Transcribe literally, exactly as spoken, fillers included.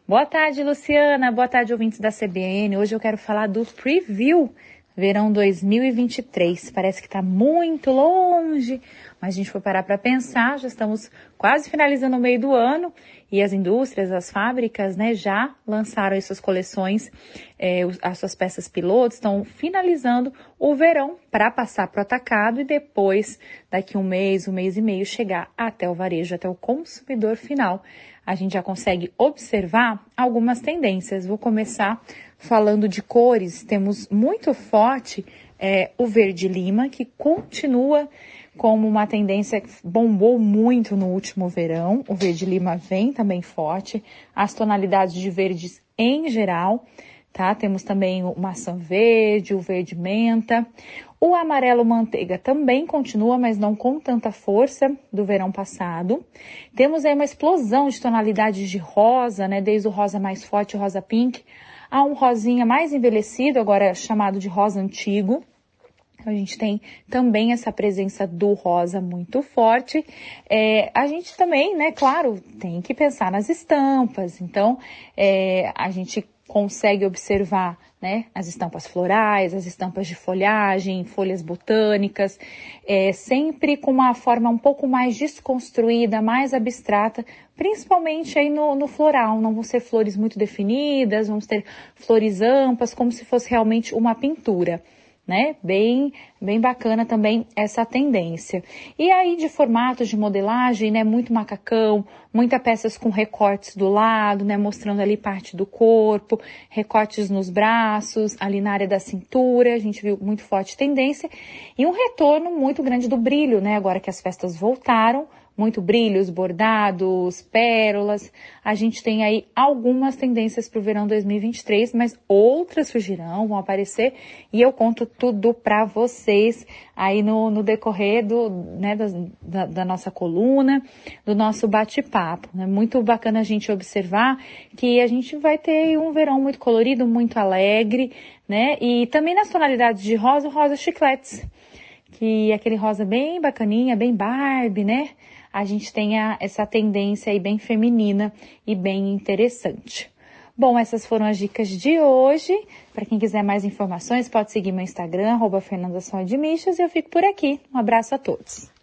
Boa tarde, Luciana. Boa tarde, ouvintes da C B N. Hoje eu quero falar do Preview Verão dois mil e vinte e três. Parece que está muito longe, mas a gente foi parar para pensar, já estamos quase finalizando o meio do ano e as indústrias, as fábricas, né, já lançaram as suas coleções, eh, as suas peças pilotos, estão finalizando o verão para passar para o atacado e depois, daqui um mês, um mês e meio, chegar até o varejo, até o consumidor final. A gente já consegue observar algumas tendências. Vou começar falando de cores. Temos muito forte é, o verde-lima, que continua como uma tendência que bombou muito no último verão. O verde-lima vem também forte. As tonalidades de verdes em geral, tá? Temos também o maçã verde, o verde-menta. O amarelo manteiga também continua, mas não com tanta força do verão passado. Temos aí uma explosão de tonalidades de rosa, né? Desde o rosa mais forte, o rosa pink, a um rosinha mais envelhecido, agora chamado de rosa antigo. A gente tem também essa presença do rosa muito forte. É, a gente também, né, claro, tem que pensar nas estampas. Então, é, a gente consegue observar, né, as estampas florais, as estampas de folhagem, folhas botânicas, é, sempre com uma forma um pouco mais desconstruída, mais abstrata, principalmente aí no, no floral. Não vão ser flores muito definidas, vamos ter flores amplas, como se fosse realmente uma pintura, né? Bem, bem bacana também essa tendência. E aí de formatos de modelagem, né? Muito macacão, muitas peças com recortes do lado, né? Mostrando ali parte do corpo, recortes nos braços, ali na área da cintura, a gente viu muito forte tendência. E um retorno muito grande do brilho, né? Agora que as festas voltaram, muito brilhos, bordados, pérolas. A gente tem aí algumas tendências para o verão dois mil e vinte e três, mas outras surgirão, vão aparecer e eu conto tudo para vocês aí no, no decorrer do, né, da, da nossa coluna, do nosso bate-papo. É muito bacana a gente observar que a gente vai ter um verão muito colorido, muito alegre, né? E também nas tonalidades de rosa, o rosa chicletes, que é aquele rosa bem bacaninha, bem Barbie, né? A gente tem a, essa tendência aí bem feminina e bem interessante. Bom, essas foram as dicas de hoje. Para quem quiser mais informações, pode seguir meu Instagram, arroba Fernanda Sol de Michas, e eu fico por aqui. Um abraço a todos.